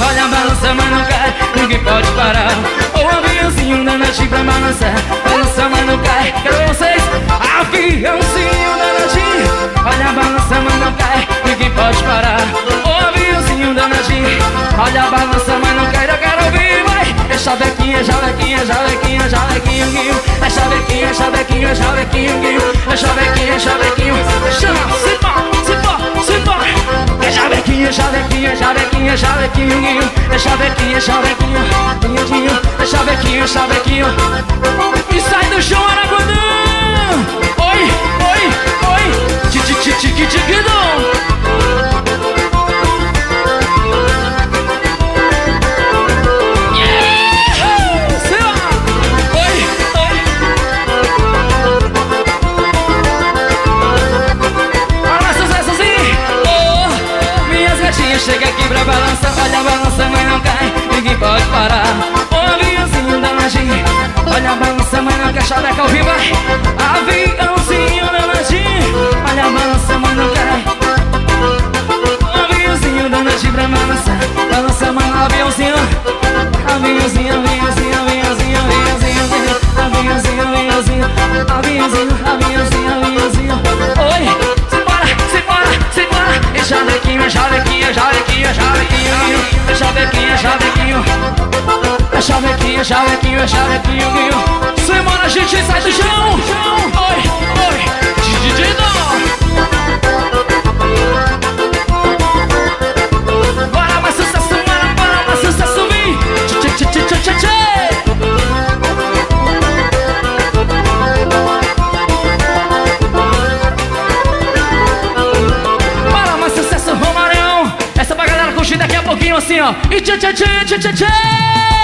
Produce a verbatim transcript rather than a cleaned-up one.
Olha, balança, mas não cai, ninguém pode parar. O aviãozinho da noite pra balançar. Balança, mas não cai, quero vocês. Aviãozinho da noite. Olha, balança, mas não cai, ninguém pode parar. O aviãozinho da noite. Olha, balança, mas não cai, eu quero ouvir, vai. É chavequinha, chavequinha, chavequinha, chavequinho, guinho. É chavequinha, chavequinha, chavequinho, guinho. É chavequinha, chavequinho. Chama, se pá, se pá, se pá. É chavequinha, chavequinha, chavequinha, chavequinho, guinho. É chavequinha, chavequinha, guinho, guinho. É chavequinha, chavequinho. E sai do chão, Aragudão. Oi, oi, oi. Titi, titi, titi, titi, chega aqui pra balança, olha a balança, mas não cai, ninguém pode parar. O aviãozinho da magia, olha a balança, mas não cai, chaveca ao vivo, vai. Aviãozinho da magia, olha a balança, mas não cai. O aviãozinho da magia pra balançar, balança, mas não, aviãozinho. Aviãozinho, aviãozinho, aviãozinho, aviãozinho, aviãozinho, aviãozinho, aviãozinho, aviãozinho, aviãozinho. Oi! É chavequinho, é chavequinho, é chavequinho, é chavequinho, é chavequinho, é chavequinho, é chavequinho, é chavequinho, é chavequinho, guinho. Semana a gente sai do chão. Oi, oi, Didididó. Bora mais sucesso, bora, bora mais sucesso, vem. Tchê, tchê, tchê, tchê, tchê, tchê. Essa pra galera curtir daqui a pouquinho assim, ó. E tchê, tchê, tchê, tchê, tchê, tchê.